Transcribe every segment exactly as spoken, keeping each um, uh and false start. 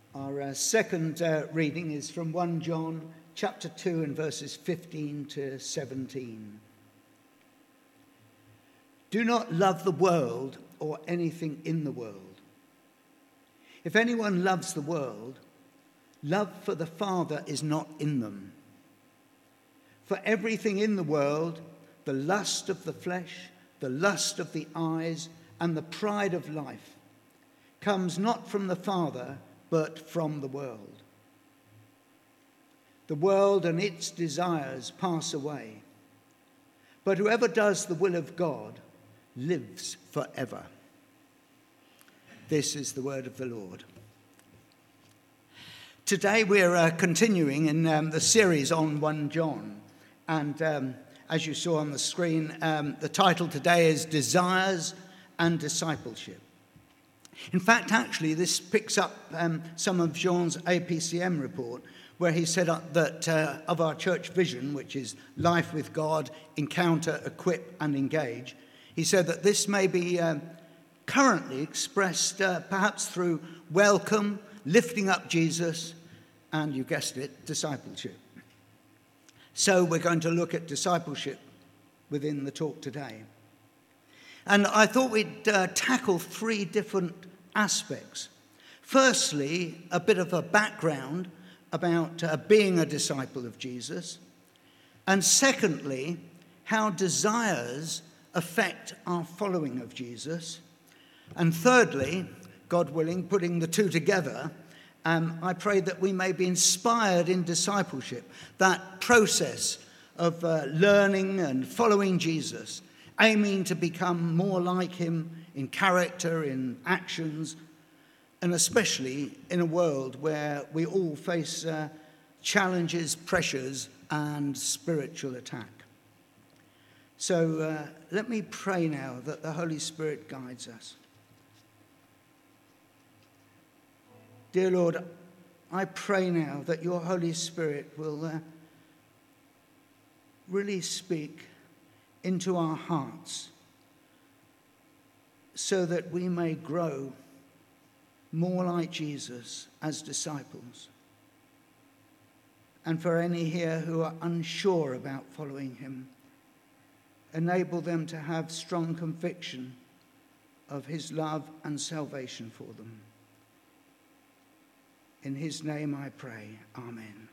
Our uh, second uh, reading is from First John chapter two and verses fifteen to seventeen. Do not love the world or anything in the world. If anyone loves the world, love for the Father is not in them. For everything in the world, the lust of the flesh, the lust of the eyes, and the pride of life, comes not from the Father, but from the world. The world and its desires pass away, but whoever does the will of God lives forever. This is the word of the Lord. Today we're uh, continuing in um, the series on First John, and um, as you saw on the screen, um, the title today is Desires and Discipleship. In fact, actually, this picks up um, some of Jean's A P C M report, where he said that uh, of our church vision, which is life with God, encounter, equip, and engage, he said that this may be um, currently expressed uh, perhaps through welcome, lifting up Jesus, and you guessed it, discipleship. So we're going to look at discipleship within the talk today. And I thought we'd uh, tackle three different aspects. Firstly, a bit of a background about uh, being a disciple of Jesus. And secondly, how desires affect our following of Jesus. And thirdly, God willing, putting the two together, um, I pray that we may be inspired in discipleship, that process of uh, learning and following Jesus, aiming to become more like him in character, in actions, and especially in a world where we all face uh, challenges, pressures, and spiritual attack. So uh, let me pray now that the Holy Spirit guides us. Dear Lord, I pray now that your Holy Spirit will uh, really speak into our hearts so that we may grow more like Jesus as disciples. And for any here who are unsure about following him, enable them to have strong conviction of his love and salvation for them. In his name I pray, amen.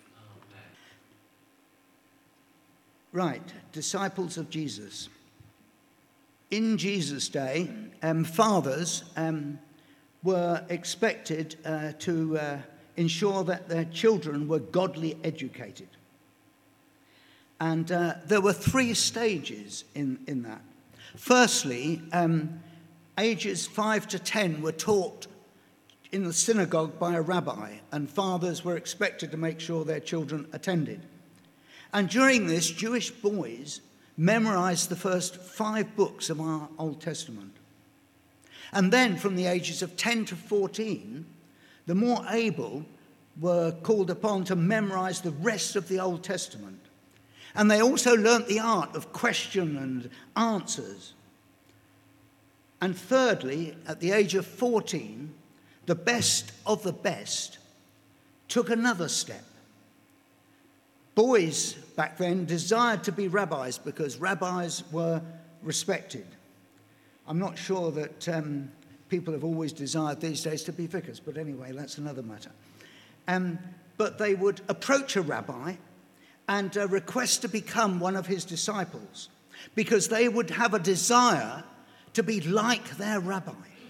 Right, disciples of Jesus. In Jesus' day, um, fathers um, were expected uh, to uh, ensure that their children were godly educated. And uh, there were three stages in, in that. Firstly, um, ages five to ten were taught in the synagogue by a rabbi, and fathers were expected to make sure their children attended. And during this, Jewish boys memorized the first five books of our Old Testament. And then from the ages of ten to fourteen, the more able were called upon to memorize the rest of the Old Testament. And they also learnt the art of question and answers. And thirdly, at the age of fourteen, the best of the best took another step. Boys back then desired to be rabbis because rabbis were respected. I'm not sure that um, people have always desired these days to be vicars, but anyway, that's another matter. Um, but they would approach a rabbi and uh, request to become one of his disciples because they would have a desire to be like their rabbi.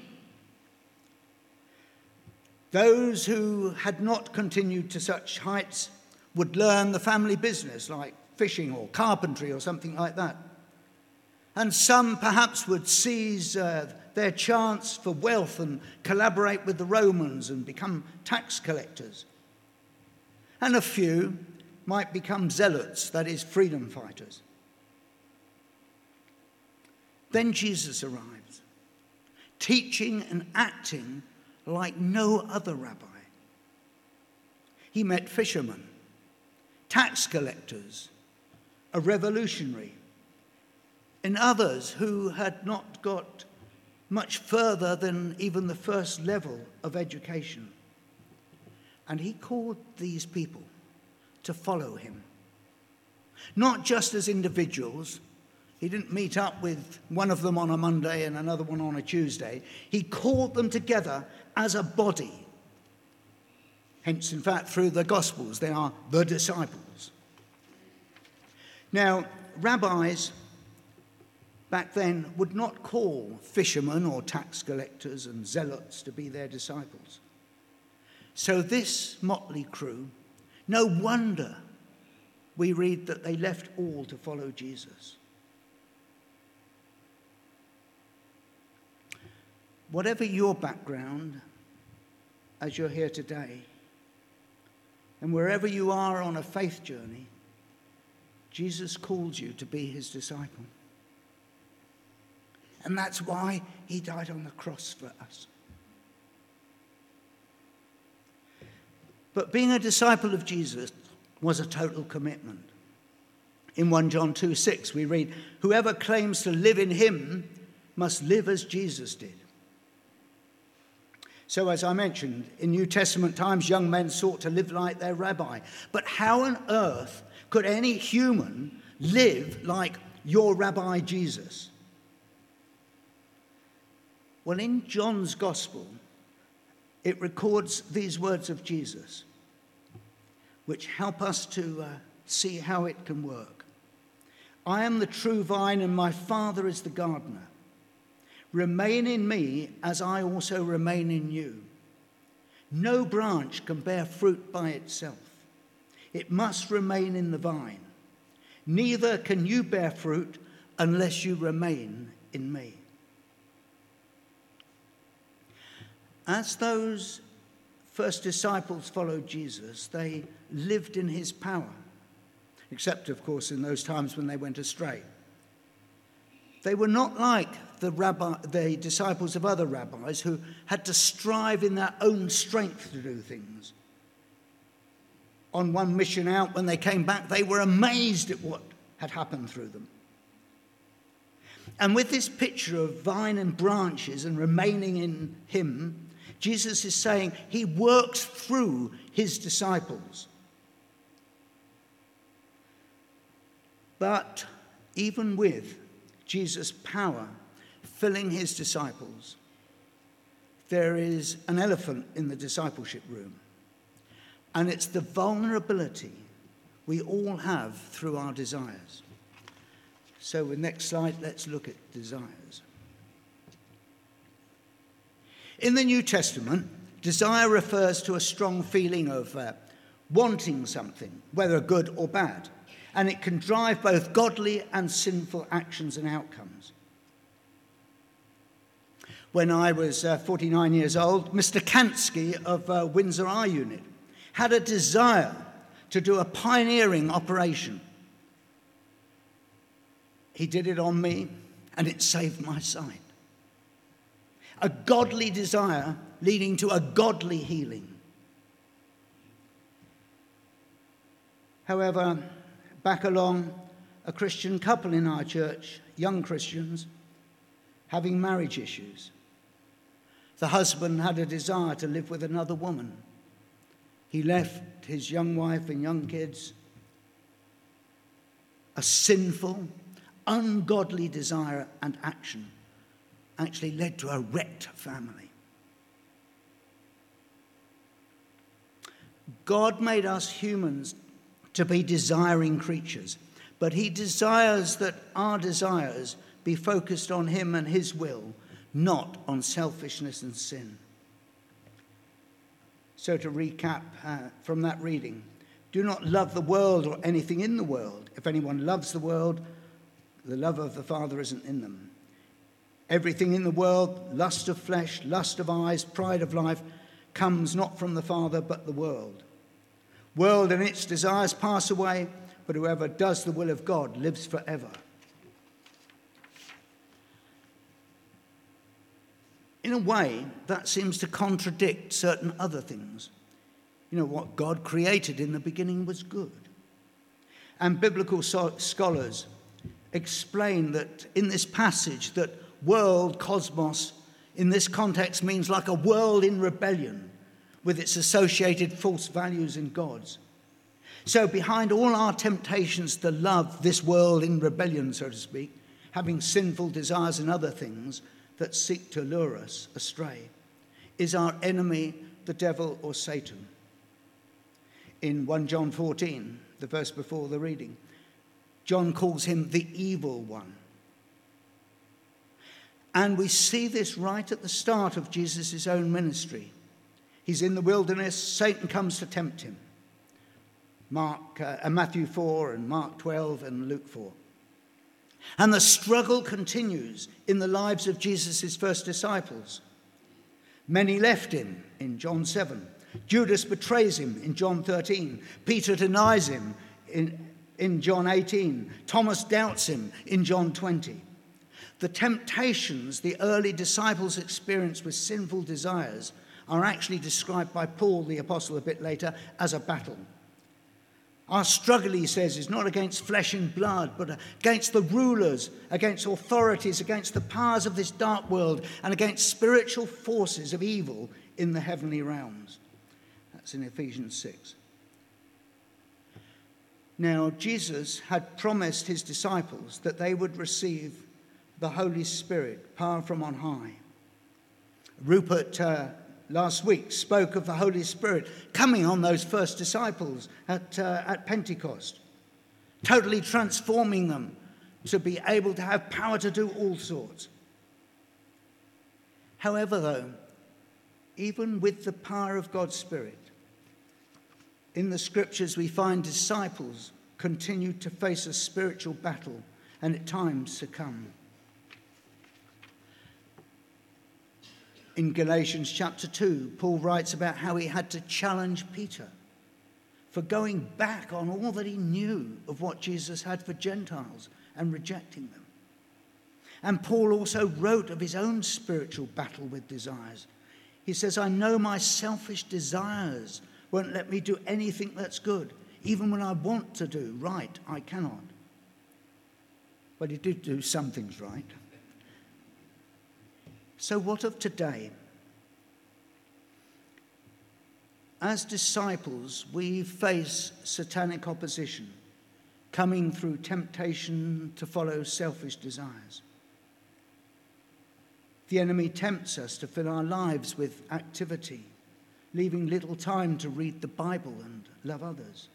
Those who had not continued to such heights would learn the family business, like fishing or carpentry or something like that. And some perhaps would seize uh, their chance for wealth and collaborate with the Romans and become tax collectors. And a few might become zealots, that is, freedom fighters. Then Jesus arrives, teaching and acting like no other rabbi. He met fishermen, tax collectors, a revolutionary, and others who had not got much further than even the first level of education. And he called these people to follow him. Not just as individuals. He didn't meet up with one of them on a Monday and another one on a Tuesday. He called them together as a body. Hence, in fact, through the Gospels, they are the disciples. Now, rabbis back then would not call fishermen or tax collectors and zealots to be their disciples. So this motley crew, no wonder we read that they left all to follow Jesus. Whatever your background, as you're here today, and wherever you are on a faith journey, Jesus calls you to be his disciple. And that's why he died on the cross for us. But being a disciple of Jesus was a total commitment. In First John two six we read, "Whoever claims to live in him must live as Jesus did." So as I mentioned, in New Testament times, young men sought to live like their rabbi. But how on earth could any human live like your Rabbi Jesus? Well, in John's Gospel, it records these words of Jesus, which help us to uh, see how it can work. "I am the true vine, and my Father is the gardener. Remain in me as I also remain in you. No branch can bear fruit by itself. It must remain in the vine. Neither can you bear fruit unless you remain in me." As those first disciples followed Jesus, they lived in his power, except, of course, in those times when they went astray. They were not like the, rabbi, the disciples of other rabbis who had to strive in their own strength to do things. On one mission out, when they came back, they were amazed at what had happened through them. And with this picture of vine and branches and remaining in him, Jesus is saying he works through his disciples. But even with Jesus' power filling his disciples, there is an elephant in the discipleship room. And it's the vulnerability we all have through our desires. So with next slide, let's look at desires. In the New Testament, desire refers to a strong feeling of uh, wanting something, whether good or bad. And it can drive both godly and sinful actions and outcomes. When I was uh, forty-nine years old, Mister Kansky of uh, Windsor I Unit had a desire to do a pioneering operation. He did it on me, and it saved my sight. A godly desire leading to a godly healing. However, back along a Christian couple in our church, young Christians, having marriage issues. The husband had a desire to live with another woman. He left his young wife and young kids. A sinful, ungodly desire and action actually led to a wrecked family. God made us humans to be desiring creatures, but he desires that our desires be focused on him and his will, not on selfishness and sin. So to recap uh, from that reading, do not love the world or anything in the world. If anyone loves the world, the love of the Father isn't in them. Everything in the world, lust of flesh, lust of eyes, pride of life, comes not from the Father but the world. World and its desires pass away, but whoever does the will of God lives forever. In a way, that seems to contradict certain other things. You know, what God created in the beginning was good. And biblical so- scholars explain that in this passage that world, cosmos, in this context means like a world in rebellion, with its associated false values and gods. So behind all our temptations to love this world in rebellion, so to speak, having sinful desires and other things that seek to lure us astray, is our enemy, the devil or Satan. In First John fourteen, the verse before the reading, John calls him the evil one. And we see this right at the start of Jesus' own ministry. He's in the wilderness, Satan comes to tempt him. Mark, uh, Matthew four and Mark twelve and Luke four. And the struggle continues in the lives of Jesus' first disciples. Many left him in John seven. Judas betrays him in John thirteen. Peter denies him in, in John eighteen. Thomas doubts him in John twenty. The temptations the early disciples experienced with sinful desires are actually described by Paul the apostle a bit later as a battle. Our struggle, he says, is not against flesh and blood, but against the rulers, against authorities, against the powers of this dark world, and against spiritual forces of evil in the heavenly realms. That's in Ephesians six. Now, Jesus had promised his disciples that they would receive the Holy Spirit, power from on high. Rupert uh, last week spoke of the Holy Spirit coming on those first disciples at, uh, at Pentecost, totally transforming them to be able to have power to do all sorts. However, though, even with the power of God's Spirit, in the scriptures we find disciples continued to face a spiritual battle and at times succumb. In Galatians chapter two, Paul writes about how he had to challenge Peter for going back on all that he knew of what Jesus had for Gentiles and rejecting them. And Paul also wrote of his own spiritual battle with desires. He says, I know my selfish desires won't let me do anything that's good. Even when I want to do right, I cannot. But he did do some things right. So what of today? As disciples, we face satanic opposition coming through temptation to follow selfish desires. The enemy tempts us to fill our lives with activity, leaving little time to read the Bible and love others.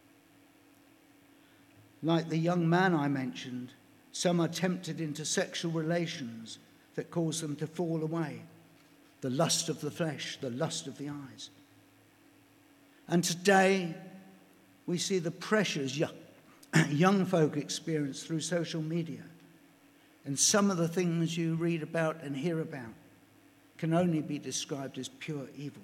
Like the young man I mentioned, some are tempted into sexual relations that cause them to fall away. The lust of the flesh, the lust of the eyes. And today, we see the pressures young, young folk experience through social media. And some of the things you read about and hear about can only be described as pure evil.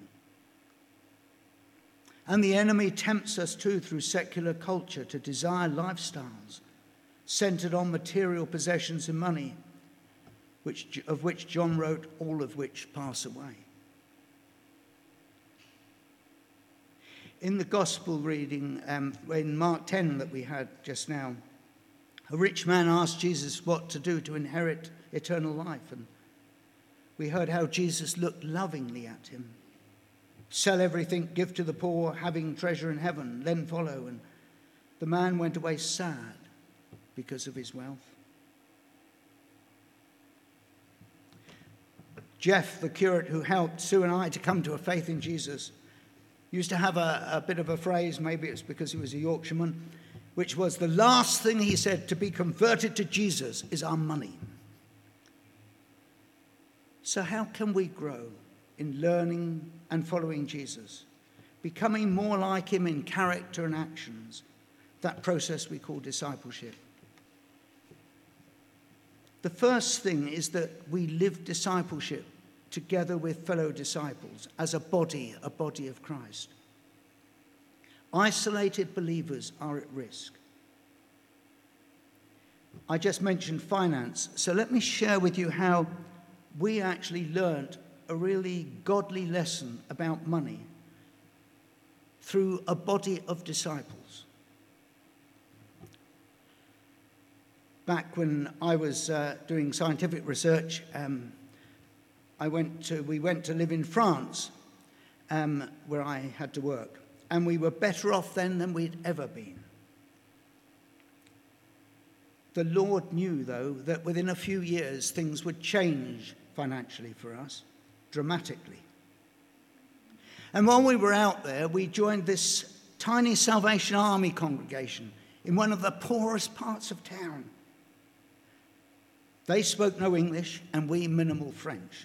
And the enemy tempts us too through secular culture to desire lifestyles centered on material possessions and money, which, of which John wrote, all of which pass away. In the gospel reading, um, in Mark ten that we had just now, a rich man asked Jesus what to do to inherit eternal life. And we heard how Jesus looked lovingly at him. Sell everything, give to the poor, having treasure in heaven, then follow. And the man went away sad because of his wealth. Jeff, the curate who helped Sue and I to come to a faith in Jesus, used to have a, a bit of a phrase, maybe it's because he was a Yorkshireman, which was the last thing he said to be converted to Jesus is our money. So how can we grow in learning and following Jesus, becoming more like him in character and actions, that process we call discipleship? The first thing is that we live discipleship together with fellow disciples as a body, a body of Christ. Isolated believers are at risk. I just mentioned finance, so let me share with you how we actually learnt a really godly lesson about money through a body of disciples. Back when I was uh, doing scientific research, um, I went to, we went to live in France, um, where I had to work. And we were better off then than we'd ever been. The Lord knew, though, that within a few years things would change financially for us, dramatically. And while we were out there, we joined this tiny Salvation Army congregation in one of the poorest parts of town. They spoke no English and we minimal French.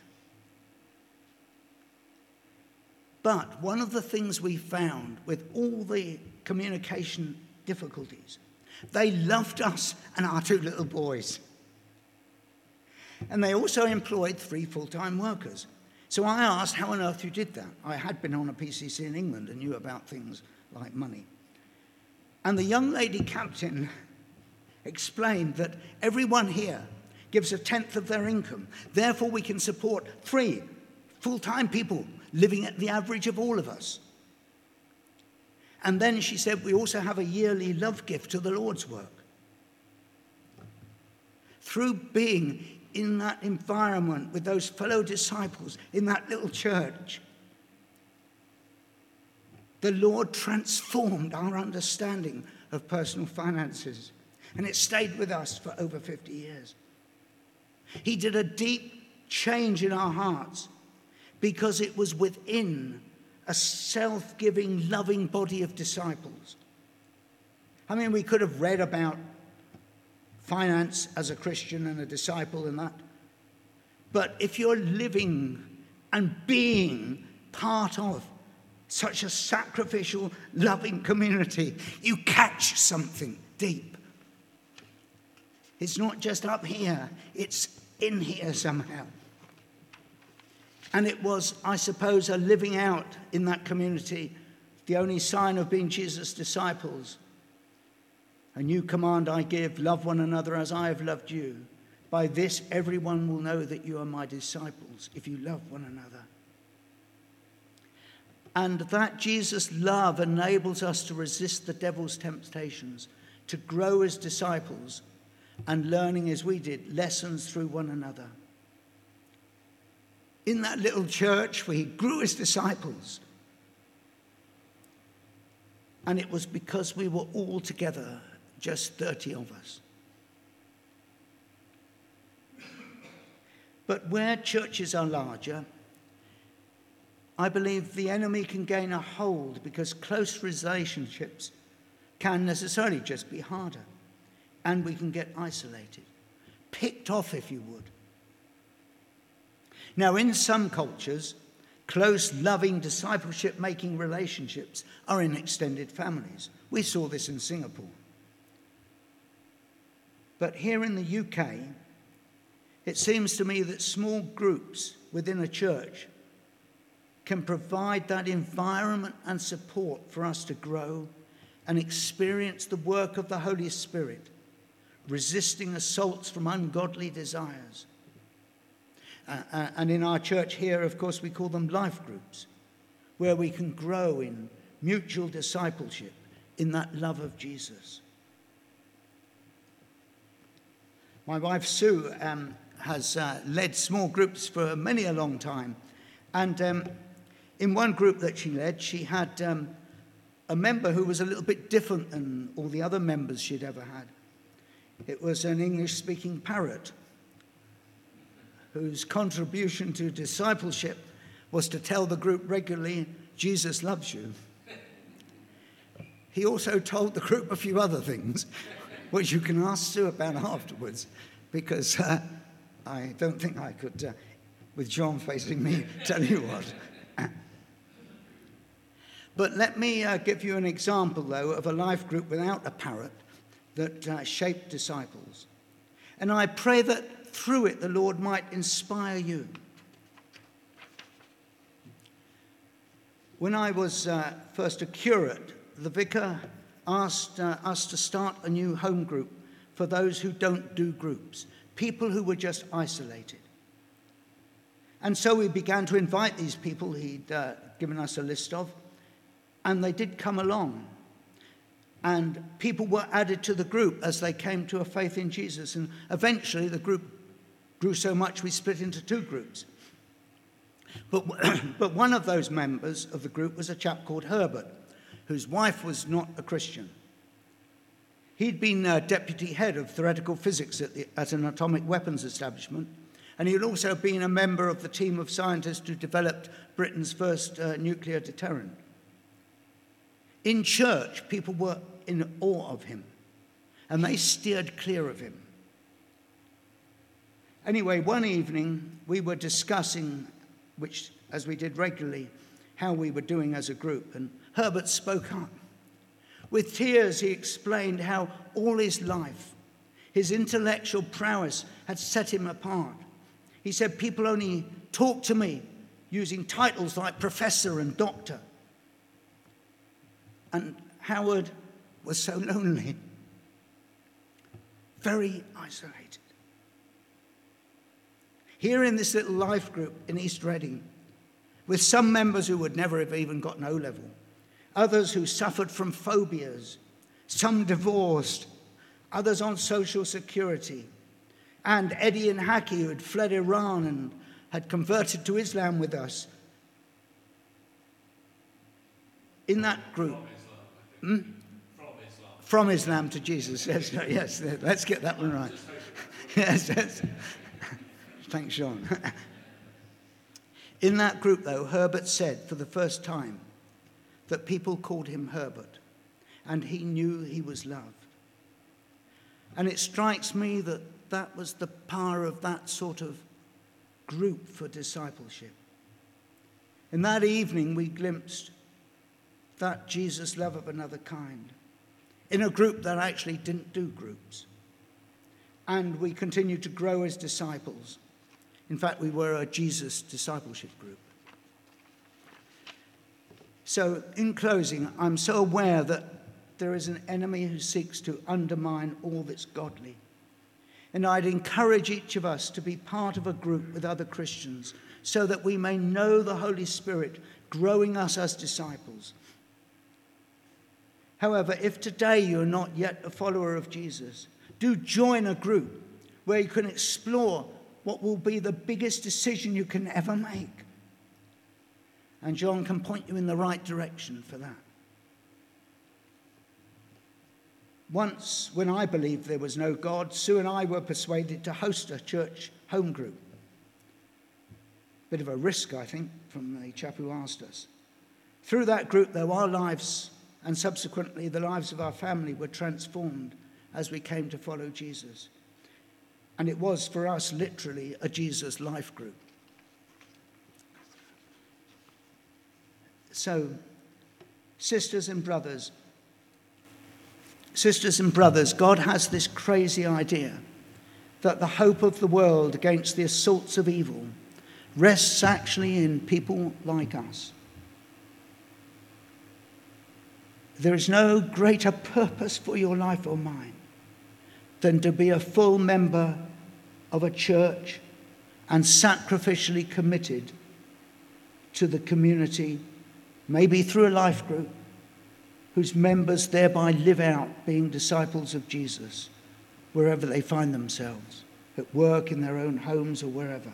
But one of the things we found with all the communication difficulties, they loved us and our two little boys. And they also employed three full-time workers. So I asked how on earth you did that. I had been on a P C C in England and knew about things like money. And the young lady captain explained that everyone here gives a tenth of their income. Therefore, we can support three full-time people living at the average of all of us. And then she said, we also have a yearly love gift to the Lord's work. Through being in that environment with those fellow disciples in that little church, the Lord transformed our understanding of personal finances, and it stayed with us for over fifty years. He did a deep change in our hearts because it was within a self-giving, loving body of disciples. I mean, we could have read about finance as a Christian and a disciple and that. But if you're living and being part of such a sacrificial, loving community, you catch something deep. It's not just up here, it's in here somehow. And it was, I suppose, a living out in that community, the only sign of being Jesus' disciples. A new command I give, love one another as I have loved you. By this everyone will know that you are my disciples, if you love one another. And that Jesus' love enables us to resist the devil's temptations, to grow as disciples, and learning as we did, lessons through one another. In that little church, we grew as disciples. And it was because we were all together, just thirty of us. But where churches are larger, I believe the enemy can gain a hold because close relationships can necessarily just be harder. And we can get isolated, picked off, if you would. Now, in some cultures, close, loving, discipleship-making relationships are in extended families. We saw this in Singapore. But here in the U K, it seems to me that small groups within a church can provide that environment and support for us to grow and experience the work of the Holy Spirit, resisting assaults from ungodly desires. Uh, and in our church here, of course, we call them life groups, where we can grow in mutual discipleship in that love of Jesus. My wife, Sue, um, has uh, led small groups for many a long time. And um, in one group that she led, she had um, a member who was a little bit different than all the other members she'd ever had. It was an English-speaking parrot whose contribution to discipleship was to tell the group regularly, Jesus loves you. He also told the group a few other things, which you can ask Sue about afterwards, because uh, I don't think I could, uh, with John facing me, tell you what. But let me uh, give you an example, though, of a life group without a parrot that uh, shaped disciples. And I pray that through it the Lord might inspire you. When I was uh, first a curate, the vicar asked uh, us to start a new home group for those who don't do groups, people who were just isolated. And so we began to invite these people he'd uh, given us a list of, and they did come along. And people were added to the group as they came to a faith in Jesus. And eventually the group grew so much we split into two groups. But, but one of those members of the group was a chap called Herbert, whose wife was not a Christian. He'd been uh, deputy head of theoretical physics at, the, at an atomic weapons establishment, and he had also been a member of the team of scientists who developed Britain's first uh, nuclear deterrent. In church, people were in awe of him, and they steered clear of him. Anyway, one evening, we were discussing, which, as we did regularly, how we were doing as a group, and Herbert spoke up. With tears, he explained how all his life, his intellectual prowess had set him apart. He said, people only talk to me using titles like professor and doctor. And Howard was so lonely, very isolated. Here in this little life group in East Reading, with some members who would never have even gotten O-level, others who suffered from phobias, some divorced, others on social security, and Eddie and Haki, who had fled Iran and had converted to Islam with us. In that group, from Islam, hmm? from, Islam. from Islam to Jesus. Yes, yes, let's get that one right. Yes, yes. Thanks, Sean. In that group, though, Herbert said for the first time that people called him Herbert, and he knew he was loved. And it strikes me that that was the power of that sort of group for discipleship. In that evening, we glimpsed that Jesus love of another kind in a group that actually didn't do groups. And we continued to grow as disciples. In fact, we were a Jesus discipleship group. So, in closing, I'm so aware that there is an enemy who seeks to undermine all that's godly. And I'd encourage each of us to be part of a group with other Christians so that we may know the Holy Spirit growing us as disciples. However, if today you're not yet a follower of Jesus, do join a group where you can explore what will be the biggest decision you can ever make. And John can point you in the right direction for that. Once, when I believed there was no God, Sue and I were persuaded to host a church home group. Bit of a risk, I think, from the chap who asked us. Through that group, though, our lives and subsequently the lives of our family were transformed as we came to follow Jesus. And it was, for us, literally a Jesus life group. So, sisters and brothers, sisters and brothers, God has this crazy idea that the hope of the world against the assaults of evil rests actually in people like us. There is no greater purpose for your life or mine than to be a full member of a church and sacrificially committed to the community, maybe through a life group, whose members thereby live out being disciples of Jesus wherever they find themselves, at work, in their own homes, or wherever.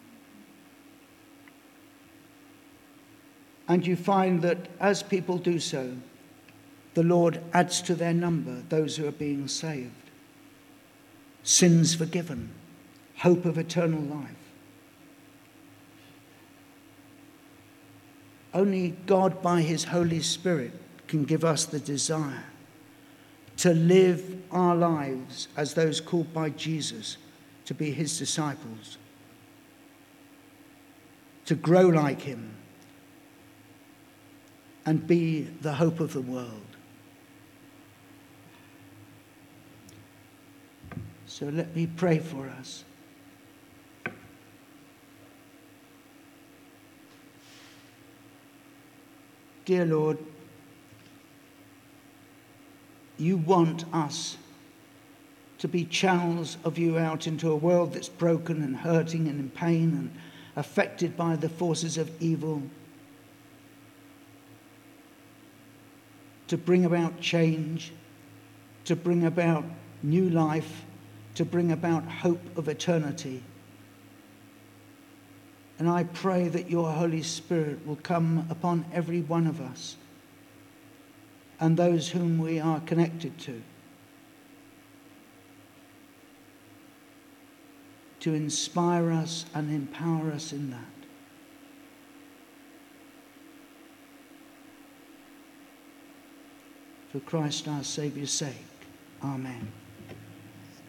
And you find that as people do so, the Lord adds to their number those who are being saved. Sins forgiven, hope of eternal life. Only God, by his Holy Spirit, can give us the desire to live our lives as those called by Jesus to be his disciples, to grow like him, and be the hope of the world. So let me pray for us. Dear Lord, you want us to be channels of you out into a world that's broken and hurting and in pain and affected by the forces of evil, to bring about change, to bring about new life, to bring about hope of eternity. And I pray that your Holy Spirit will come upon every one of us and those whom we are connected to, to inspire us and empower us in that. For Christ our Saviour's sake. Amen.